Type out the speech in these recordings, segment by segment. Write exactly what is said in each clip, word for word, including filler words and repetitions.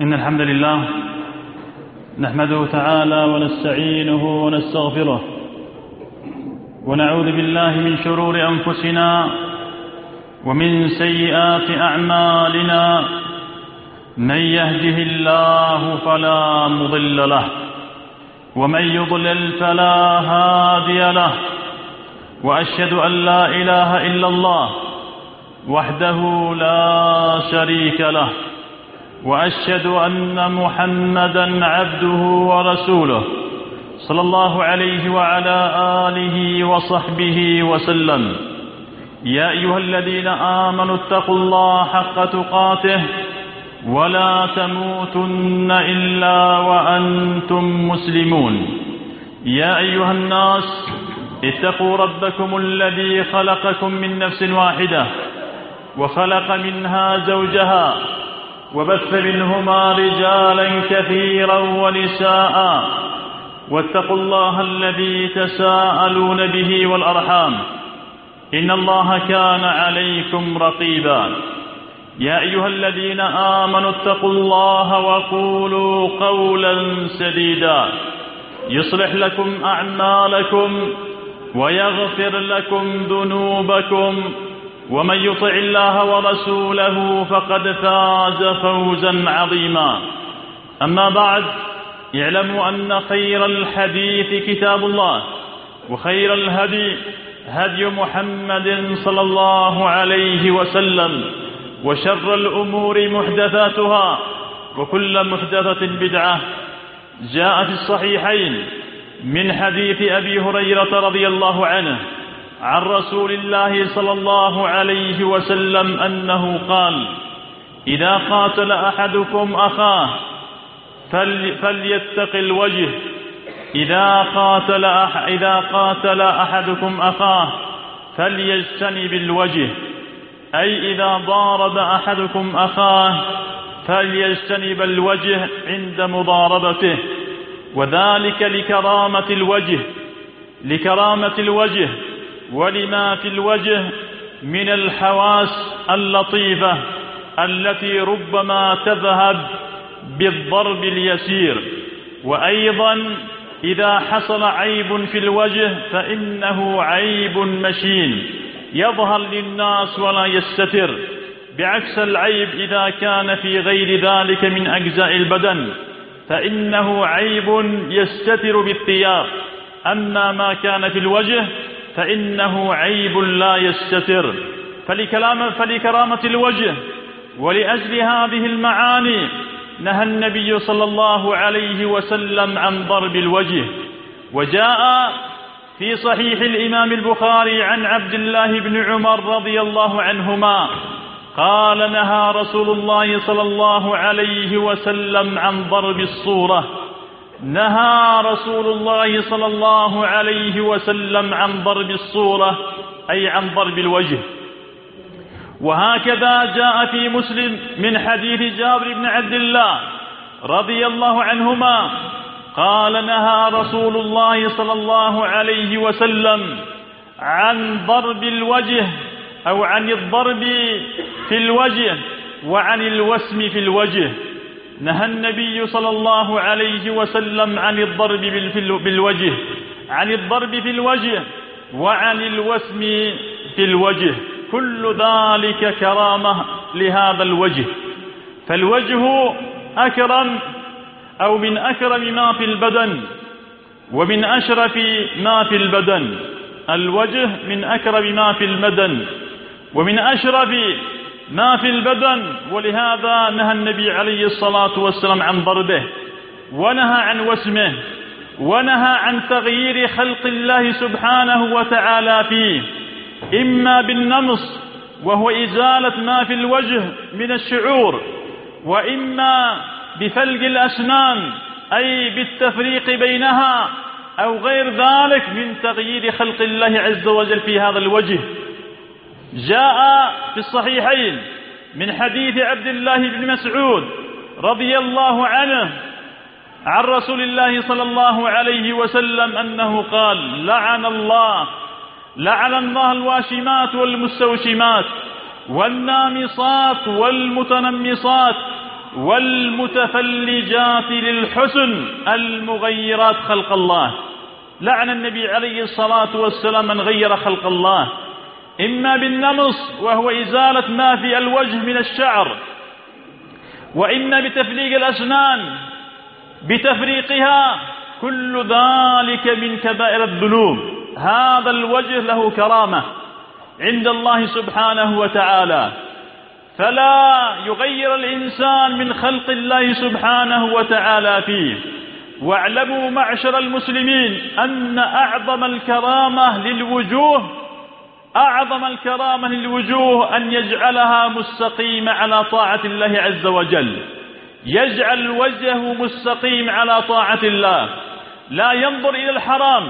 إن الحمد لله نحمده تعالى ونستعينه ونستغفره ونعوذ بالله من شرور أنفسنا ومن سيئات أعمالنا. من يهده الله فلا مضل له ومن يضلل فلا هادي له، وأشهد أن لا إله إلا الله وحده لا شريك له، وأشهد أن محمدًا عبده ورسوله صلى الله عليه وعلى آله وصحبه وسلم. يا أيها الذين آمنوا اتقوا الله حق تقاته ولا تموتن إلا وأنتم مسلمون. يا أيها الناس اتقوا ربكم الذي خلقكم من نفس واحدة وخلق منها زوجها وبث منهما رجالا كثيرا ونساء، واتقوا الله الذي تساءلون به والأرحام إن الله كان عليكم رقيبا. يا أيها الذين آمنوا اتقوا الله وقولوا قولا سديدا يصلح لكم أعمالكم ويغفر لكم ذنوبكم، ومن يطع الله ورسوله فقد فاز فوزا عظيما. أما بعد، اعلموا أن خير الحديث كتاب الله، وخير الهدي هدي محمد صلى الله عليه وسلم، وشر الأمور محدثاتها وكل محدثة بدعة. جاء في الصحيحين من حديث أبي هريرة رضي الله عنه عن رسول الله صلى الله عليه وسلم أنه قال: إذا قاتل أحدكم أخاه فليتق الوجه إذا قاتل أح إذا قاتل أحدكم أخاه فليجتنب الوجه، أي إذا ضارب أحدكم أخاه فليجتنب الوجه عند مضاربته، وذلك لكرامة الوجه لكرامة الوجه ولما في الوجه من الحواس اللطيفة التي ربما تذهب بالضرب اليسير. وأيضا إذا حصل عيب في الوجه فإنه عيب مشين يظهر للناس ولا يستتر، بعكس العيب إذا كان في غير ذلك من أجزاء البدن فإنه عيب يستتر بالثياب، أما ما كان في الوجه فإنه عيب لا يستتر. فلكرامة الوجه ولأجل هذه المعاني نهى النبي صلى الله عليه وسلم عن ضرب الوجه. وجاء في صحيح الإمام البخاري عن عبد الله بن عمر رضي الله عنهما قال: نهى رسول الله صلى الله عليه وسلم عن ضرب الصورة نهى رسول الله صلى الله عليه وسلم عن ضرب الصورة، أي عن ضرب الوجه. وهكذا جاء في مسلم من حديث جابر بن عبد الله رضي الله عنهما قال: نهى رسول الله صلى الله عليه وسلم عن ضرب الوجه، أو عن الضرب في الوجه وعن الوسم في الوجه. نهى النبي صلى الله عليه وسلم عن الضرب بالوجه عن الضرب في الوجه وعن الوسم في الوجه، كل ذلك كرامة لهذا الوجه. فالوجه أكرم أو من أكرم ما في البدن ومن أشرف ما في البدن. الوجه من أكرم ما في البدن ومن أشرف ما في البدن، ولهذا نهى النبي عليه الصلاة والسلام عن ضربه، ونهى عن وسمه، ونهى عن تغيير خلق الله سبحانه وتعالى فيه، إما بالنمص وهو إزالة ما في الوجه من الشعور، وإما بفلق الأسنان أي بالتفريق بينها، أو غير ذلك من تغيير خلق الله عز وجل في هذا الوجه. جاء في الصحيحين من حديث عبد الله بن مسعود رضي الله عنه عن رسول الله صلى الله عليه وسلم أنه قال: لعن الله لعن الله الواشمات والمستوشمات والنامصات والمتنمصات والمتفلجات للحسن المغيرات خلق الله. لعن النبي عليه الصلاة والسلام من غير خلق الله، إما بالنمص وهو إزالة ما في الوجه من الشعر، وإما بتفليق الأسنان بتفريقها، كل ذلك من كبائر الذنوب. هذا الوجه له كرامة عند الله سبحانه وتعالى، فلا يغير الإنسان من خلق الله سبحانه وتعالى فيه. واعلموا معشر المسلمين أن أعظم الكرامة للوجوه أعظم الكرامة للوجوه أن يجعلها مستقيمة على طاعة الله عز وجل، يجعل وجهه مستقيم على طاعة الله، لا ينظر إلى الحرام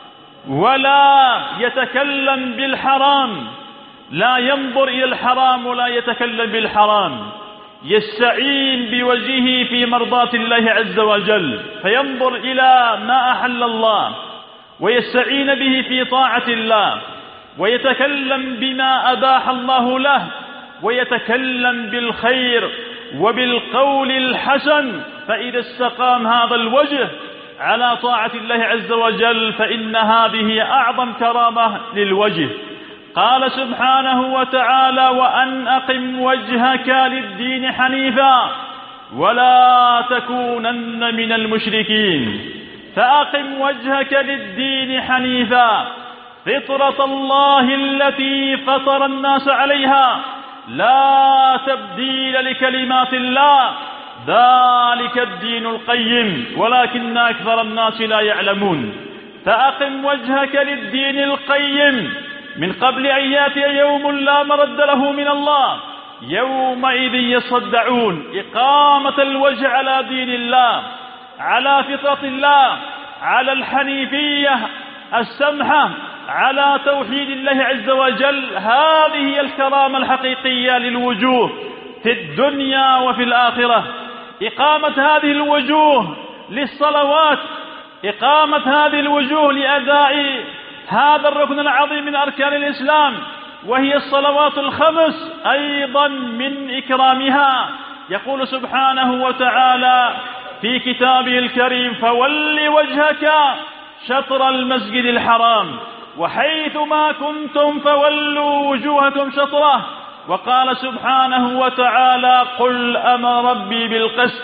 ولا يتكلم بالحرام، لا ينظر إلى الحرام ولا يتكلم بالحرام، يستعين بوجهه في مرضاة الله عز وجل، فينظر إلى ما أحل الله ويستعين به في طاعة الله، ويتكلم بما أباح الله له، ويتكلم بالخير وبالقول الحسن. فإذا استقام هذا الوجه على طاعة الله عز وجل فإن هذه أعظم كرامة للوجه. قال سبحانه وتعالى: وأن أقم وجهك للدين حنيفا ولا تكونن من المشركين. فأقم وجهك للدين حنيفا، فطرة الله التي فطر الناس عليها، لا تبديل لكلمات الله، ذلك الدين القيم ولكن أكثر الناس لا يعلمون. فأقم وجهك للدين القيم من قبل أن يأتي يوم لا مرد له من الله، يومئذ يصدعون. إقامة الوجه على دين الله، على فطرة الله، على الحنيفية السمحة، على توحيد الله عز وجل، هذه هي الكرامة الحقيقية للوجوه في الدنيا وفي الآخرة. إقامة هذه الوجوه للصلوات، إقامة هذه الوجوه لأداء هذا الركن العظيم من أركان الإسلام وهي الصلوات الخمس، أيضا من إكرامها. يقول سبحانه وتعالى في كتابه الكريم: فول وجهك شطر المسجد الحرام وحيث ما كنتم فولوا وجوهكم شطره. وقال سبحانه وتعالى: قل أمر ربي بالقسط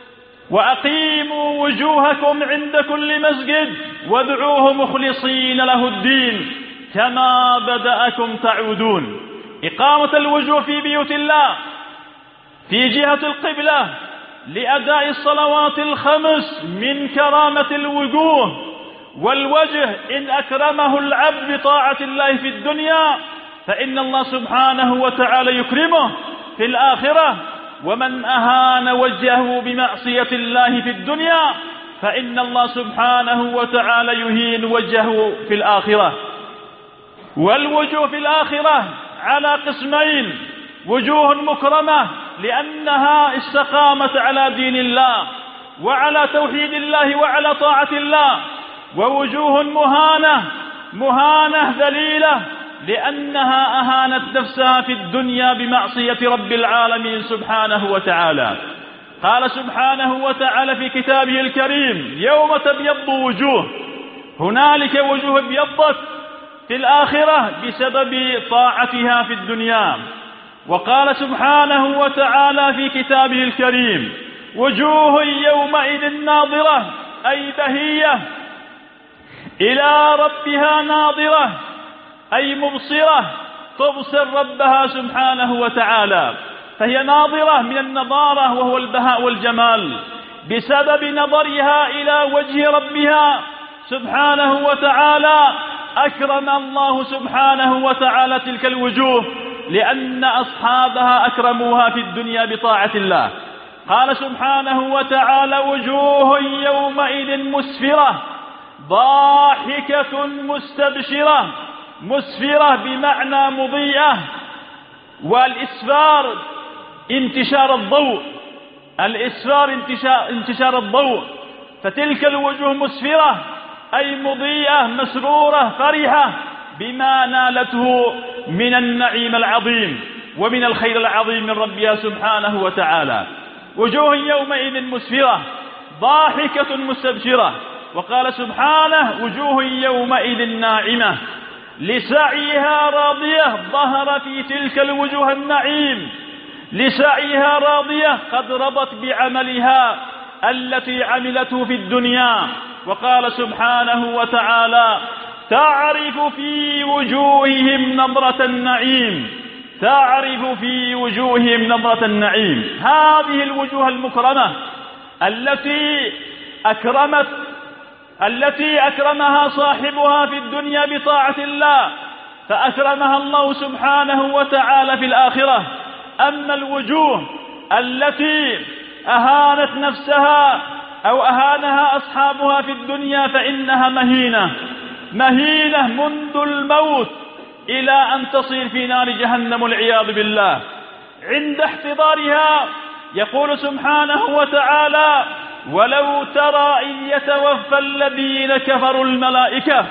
وأقيموا وجوهكم عند كل مسجد وادعوه مخلصين له الدين كما بدأكم تعودون. إقامة الوجوه في بيوت الله في جهة القبلة لأداء الصلوات الخمس من كرامة الوجوه. والوجه إن أكرمه العبد بطاعة الله في الدنيا فإن الله سبحانه وتعالى يكرمه في الآخرة، ومن أهان وجهه بمعصية الله في الدنيا فإن الله سبحانه وتعالى يهين وجهه في الآخرة. والوجوه في الآخرة على قسمين: وجوه مكرمة لأنها استقامت على دين الله وعلى توحيد الله وعلى طاعة الله، ووجوه مهانة مهانة ذليلة لأنها أهانت نفسها في الدنيا بمعصية رب العالمين سبحانه وتعالى. قال سبحانه وتعالى في كتابه الكريم: يوم تبيض وجوه، هنالك وجوه ابيضت في الآخرة بسبب طاعتها في الدنيا. وقال سبحانه وتعالى في كتابه الكريم: وجوه يومئذ ناظرة، أي بهية، إلى ربها ناظرة، أي مبصرة، تبصر ربها سبحانه وتعالى، فهي ناظرة من النظارة وهو البهاء والجمال بسبب نظرها إلى وجه ربها سبحانه وتعالى. أكرم الله سبحانه وتعالى تلك الوجوه لأن أصحابها أكرموها في الدنيا بطاعة الله. قال سبحانه وتعالى: وجوه يومئذ مسفرة ضاحكة مستبشرة. مسفرة بمعنى مضيئة، والإسفار انتشار الضوء، الإسفار انتشار, انتشار الضوء، فتلك الوجوه مسفرة أي مضيئة مسرورة فرحة بما نالته من النعيم العظيم ومن الخير العظيم من ربها سبحانه وتعالى. وجوه يومئذ مسفرة ضاحكة مستبشرة. وقال سبحانه وجوه يومئذ ناعمة لسعيها راضية ظهر في تلك الوجوه النعيم، لسعيها راضية قد رضت بعملها التي عملته في الدنيا. وقال سبحانه وتعالى تعرف في وجوههم نظرة النعيم، تعرف في وجوههم نظرة النعيم. هذه الوجوه المكرمة التي أكرمت التي أكرمها صاحبها في الدنيا بطاعة الله فأكرمها الله سبحانه وتعالى في الآخرة. أما الوجوه التي أهانت نفسها أو أهانها أصحابها في الدنيا فإنها مهينة مهينة منذ الموت إلى أن تصير في نار جهنم والعياذ بالله. عند احتضارها يقول سبحانه وتعالى ولو ترى إذ يتوفى الذين كفروا الملائكة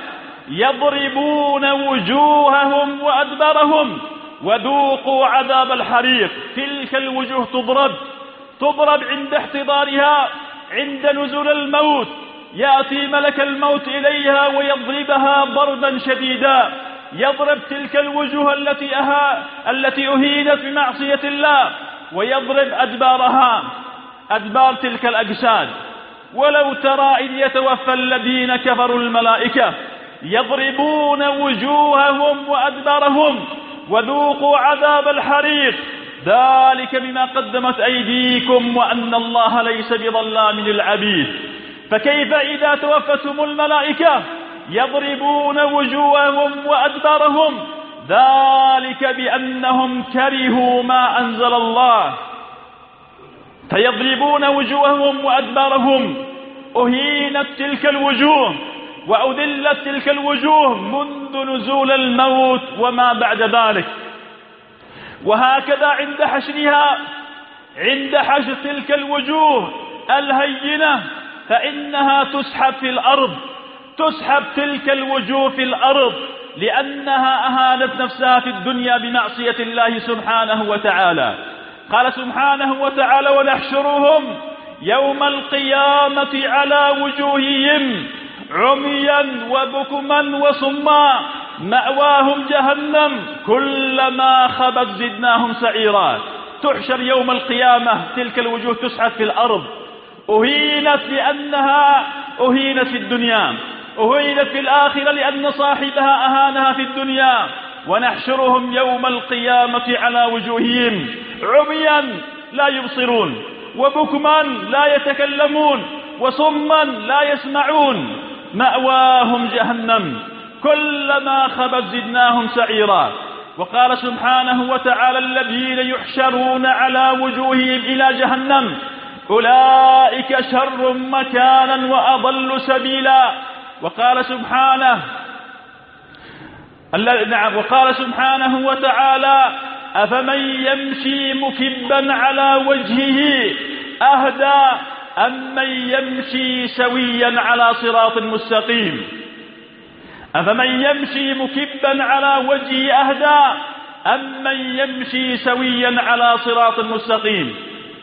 يضربون وجوههم وأدبارهم وذوقوا عذاب الحريق. تلك الوجوه تضرب تضرب عند احتضارها، عند نزول الموت يأتي ملك الموت إليها ويضربها ضربا شديدا، يضرب تلك الوجوه التي أها التي أهينت بمعصية الله ويضرب أدبارها أدبار تلك الأجساد. ولو ترى إذ يتوفى الذين كفروا الملائكة يضربون وجوههم وأدبارهم وذوقوا عذاب الحريق ذلك بما قدمت أيديكم وأن الله ليس بظلام للعبيد. فكيف إذا توفتهم الملائكة يضربون وجوههم وأدبارهم ذلك بأنهم كرهوا ما أنزل الله، فيضربون وجوههم وأدبارهم. أهينت تلك الوجوه وأذلت تلك الوجوه منذ نزول الموت وما بعد ذلك. وهكذا عند حشرها عند حشر تلك الوجوه الهينة فإنها تسحب في الأرض، تسحب تلك الوجوه في الأرض لأنها أهانت نفسها في الدنيا بمعصية الله سبحانه وتعالى. قال سبحانه وتعالى ونحشرهم يوم القيامة على وجوههم عميا وبكما وصما مأواهم جهنم كلما خبت زدناهم سعيرا. تحشر يوم القيامة تلك الوجوه تسحب في الأرض، أهينت لأنها أهينت في الدنيا، أهينت في الآخرة لأن صاحبها أهانها في الدنيا. ونحشرهم يوم القيامة على وجوههم عميا لا يبصرون وبكما لا يتكلمون وصما لا يسمعون مأواهم جهنم كلما خبت زدناهم سعيرا. وقال سبحانه وتعالى الذين يحشرون على وجوههم إلى جهنم أولئك شر مكانا وأضل سبيلا. وقال سبحانه نعم وقال سبحانه وتعالى أفمن يمشي مكبا على وجهه أهدى أمن يمشي سويا على صراط مستقيم. أفمن يمشي مكبا على وجهه أهدى أمن يمشي سويا على صراط مستقيم.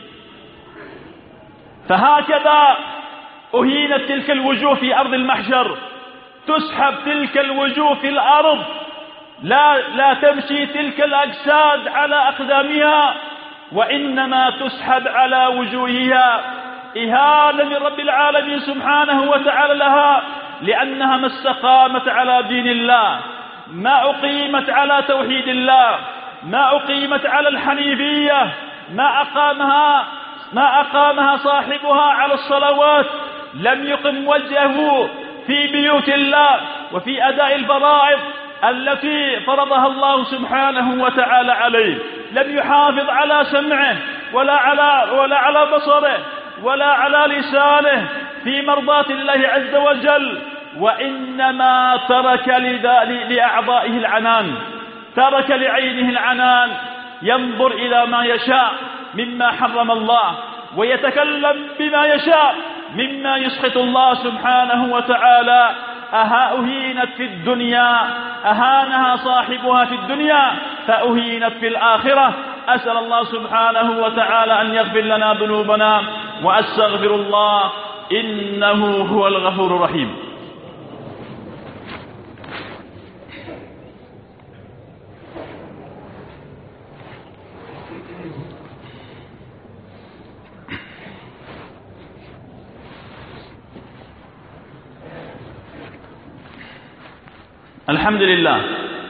فهكذا أهينت تلك الوجوه في أرض المحشر، تسحب تلك الوجوه في الأرض، لا, لا تمشي تلك الأجساد على أقدامها وإنما تسحب على وجوهها إهانة من رب العالمين سبحانه وتعالى لها، لأنها ما استقامت على دين الله، ما أقيمت على توحيد الله، ما أقيمت على الحنيفية، ما أقامها ما أقامها صاحبها على الصلوات، لم يقم وجهه في بيوت الله وفي أداء الفرائض التي فرضها الله سبحانه وتعالى عليه، لم يحافظ على سمعه ولا على ولا على بصره ولا على لسانه في مرضاة الله عز وجل، وإنما ترك لأعضائه العنان، ترك لعينه العنان، ينظر إلى ما يشاء مما حرم الله ويتكلم بما يشاء مما يسخط الله سبحانه وتعالى. أهينت في الدنيا، أهانها صاحبها في الدنيا فأهينت في الآخرة، أسأل الله سبحانه وتعالى أن يغفر لنا ذنوبنا، وأستغفر الله إنه هو الغفور الرحيم. الحمد لله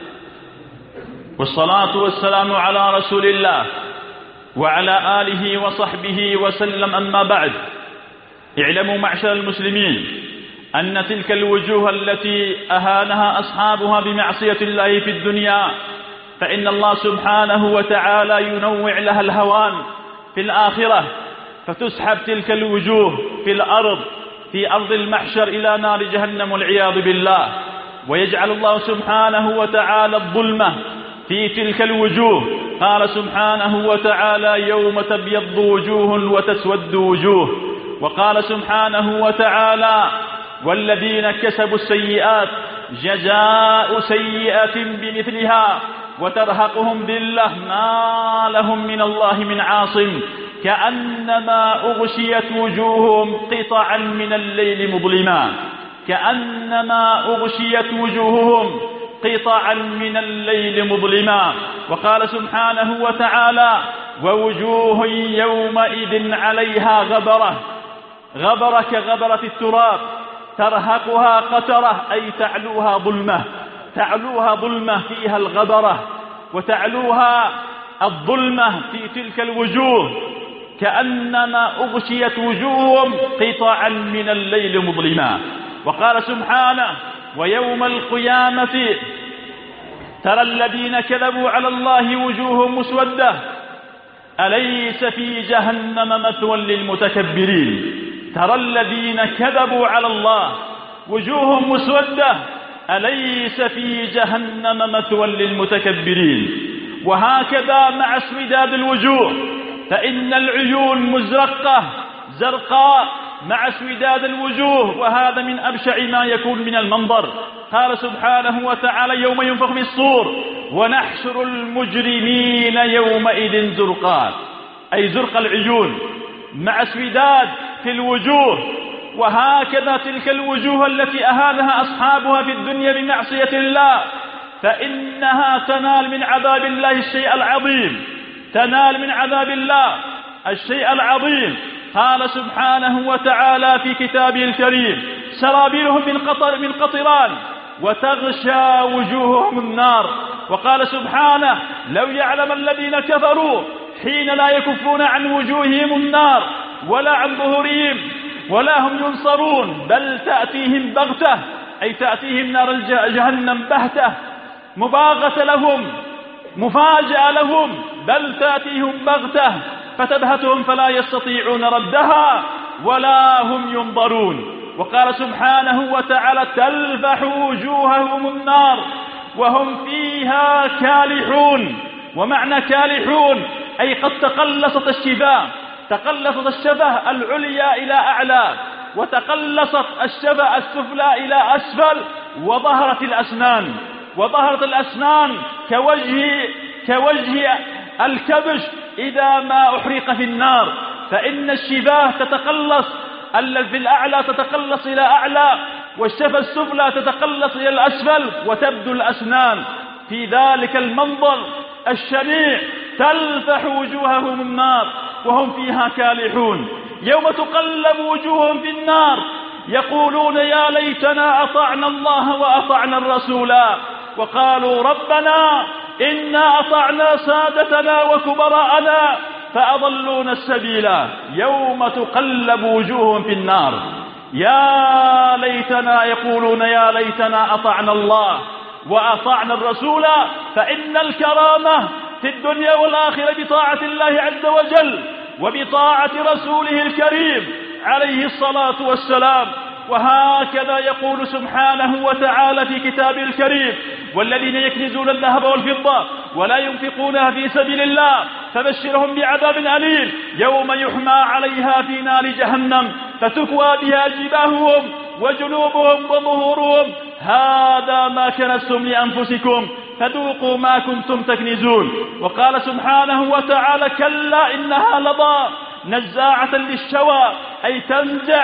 والصلاة والسلام على رسول الله وعلى آله وصحبه وسلم، أما بعد. اعلموا معشر المسلمين أن تلك الوجوه التي أهانها أصحابها بمعصية الله في الدنيا، فإن الله سبحانه وتعالى ينوع لها الهوان في الآخرة، فتسحب تلك الوجوه في الأرض في أرض المحشر إلى نار جهنم والعياذ بالله، ويجعل الله سبحانه وتعالى الظلمة في تلك الوجوه. قال سبحانه وتعالى: يوم تبيض وجوه وتسود وجوه. وقال سبحانه وتعالى: والذين كسبوا السيئات جزاء سيئة بمثلها وترهقهم ذلة ما لهم من الله من عاصم كأنما أغشيت وجوههم قطعا من الليل مظلما كأنما أغشيت وجوههم قطعا من الليل مظلما. وقال سبحانه وتعالى: ووجوه يومئذ عليها غبرة غبرة كغبرة التراب ترهقها قترة، أي تعلوها ظلمة تعلوها ظلمة فيها الغبرة وتعلوها الظلمة في تلك الوجوه، كأنما أغشيت وجوههم قطعا من الليل مظلما. وقال سبحانه: ويوم القيامة ترى الذين كذبوا على الله وجوههم مسودة أليس في جهنم مثوى للمتكبرين. ترى الذين كذبوا على الله وجوههم مسودة أليس في جهنم مثوى للمتكبرين. وهكذا مع اسوداد الوجوه، فإن العيون مزرقة زرقاء مع اسوداد الوجوه، وهذا من أبشع ما يكون من المنظر. قال سبحانه وتعالى: يوم ينفخ في الصور ونحشر المجرمين يومئذ زرقا، أي زرق العيون مع اسوداد في الوجوه. وهكذا تلك الوجوه التي أهانها أصحابها في الدنيا بمعصية الله، فإنها تنال من عذاب الله الشيء العظيم تنال من عذاب الله الشيء العظيم. قال سبحانه وتعالى في كتابه الكريم: سرابيلهم من قطر من قطران وتغشى وجوههم النار. وقال سبحانه: لو يعلم الذين كفروا حين لا يكفون عن وجوههم النار ولا عن ظهورهم ولا هم ينصرون، بل تأتيهم بغتة، أي تأتيهم نار جهنم بهتة مباغتة لهم مفاجأة لهم، بل تأتيهم بغتة فتبهتهم فلا يستطيعون ردها ولا هم ينظرون. وقال سبحانه وتعالى: تلفح وجوههم النار وهم فيها كالحون. ومعنى كالحون أي قد تقلصت الشفاه تقلصت الشفة العليا إلى أعلى، وتقلصت الشفة السفلى إلى أسفل، وظهرت الأسنان وظهرت الأسنان كوجه كوجه الكبش إذا ما أحرق في النار، فإن الشفاه تتقلص في الأعلى تتقلص إلى أعلى، والشفة السفلى تتقلص إلى الأسفل، وتبدو الأسنان في ذلك المنظر الشنيع. تلفح وجوههم النار وهم فيها كالحون. يوم تقلب وجوههم في النار يقولون: يا ليتنا أطعنا الله وأطعنا الرسولا، وقالوا: ربنا إنا أطعنا سادتنا وكبراءنا فأضلونا السبيلا. يوم تقلب وجوههم في النار يا ليتنا يقولون: يا ليتنا أطعنا الله وأطعنا الرسول. فإن الكرامة في الدنيا والآخرة بطاعة الله عز وجل وبطاعة رسوله الكريم عليه الصلاة والسلام. وهكذا يقول سبحانه وتعالى في كتابه الكريم: والذين يكنزون الذهب والفضة ولا ينفقونها في سبيل الله فبشرهم بعذاب أليم يوم يحمى عليها في نار جهنم فتكوى بها جباههم وجنوبهم وظهورهم هذا ما كنزتم لأنفسكم فذوقوا ما كنتم تكنزون. وقال سبحانه وتعالى: كلا إنها لظى نزاعة للشوى، أي تنزع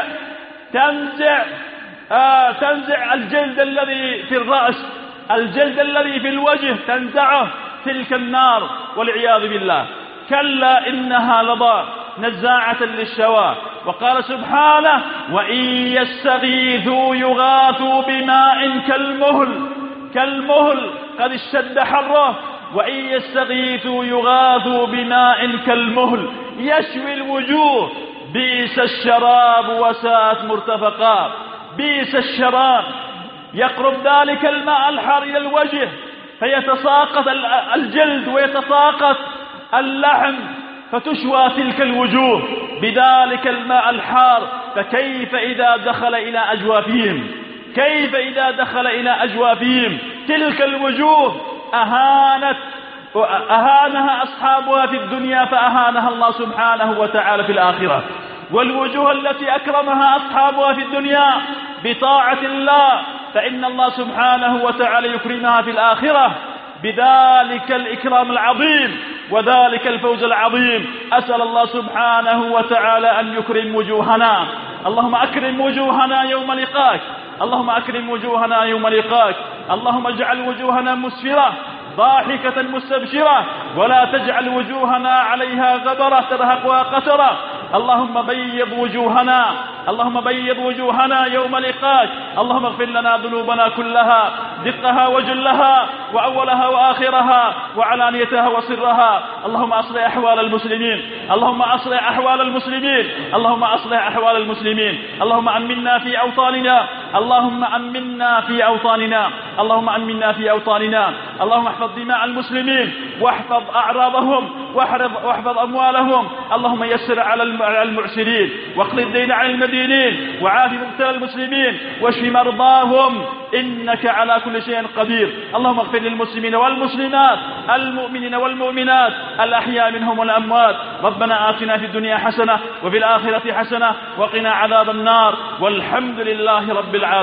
تنزع آه تنزع الجلد الذي في الرأس، الجلد الذي في الوجه تنزعه تلك النار والعياذ بالله. كلا إنها لظى نزاعة للشوى. وقال سبحانه: وإن يستغيثوا يغاثوا بماء كالمهل كالمهل قد اشتد حره. وإن يستغيثوا يغاثوا بماء كالمهل يشوي الوجوه بئس الشراب وساءت مرتفقا. بئس الشراب، يقرب ذلك الماء الحار إلى الوجه فيتساقط الجلد ويتساقط اللحم فتشوى تلك الوجوه بذلك الماء الحار. فكيف إذا دخل إلى أجوافهم كيف إذا دخل إلى أجوافهم تلك الوجوه أهانت أهانها أصحابها في الدنيا فأهانها الله سبحانه وتعالى في الآخرة. والوجوه التي أكرمها أصحابها في الدنيا بطاعة الله فإن الله سبحانه وتعالى يكرمها في الآخرة بذلك الإكرام العظيم وذلك الفوز العظيم. أسأل الله سبحانه وتعالى أن يكرم وجوهنا. اللهم أكرم وجوهنا يوم لقاك اللهم أكرم وجوهنا يوم لقاك. اللهم اجعل وجوهنا مسفرة ضاحكة مستبشرة ولا تجعل وجوهنا عليها غبرة ترهقها قترة. اللهم بيض وجوهنا اللهم بيض وجوهنا يوم لقاك. اللهم اغفر لنا ذنوبنا كلها دقها وجلها وأولها وآخرها وعلانيتها وسرها. اللهم أصلح أحوال المسلمين اللهم أصلح أحوال المسلمين اللهم أصلح أحوال المسلمين. اللهم أمنا في أوطاننا اللهم أمنا في أوطاننا اللهم أمنا في أوطاننا. اللهم احفظ دماء المسلمين واحفظ أعراضهم واحفظ أموالهم. اللهم يسر على المعسرين واقض الدين عن المدينين وعاف مبتلى المسلمين واشف مرضاهم إنك على كل شيء قدير. اللهم اغفر للمسلمين والمسلمات المؤمنين والمؤمنات الأحياء منهم والأموات. ربنا آتنا في الدنيا حسنة وفي الآخرة حسنة وقنا عذاب النار والحمد لله رب العالمين.